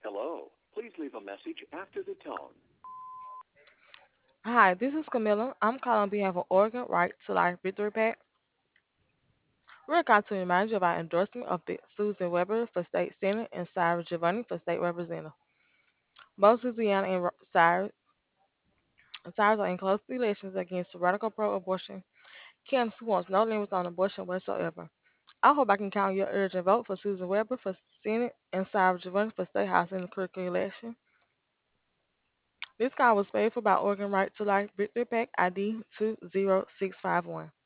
Hello. Please leave a message after the tone. Hi, this is Camilla. I'm calling on behalf of Oregon Right to Life Victory Pack. We're going to remind you of our endorsement of Susan Weber for State Senate and Cyrus Giovanni for State Representative. Both Susanna and Cyrus are in close elections against radical pro-abortion candidates who wants no limits on abortion whatsoever. I hope I can count your urgent vote for Susan Weber for Senate and Cyrus Giovanni for State House in the critical election. This call was paid for by Oregon Right to Life Victory Pack ID 20651.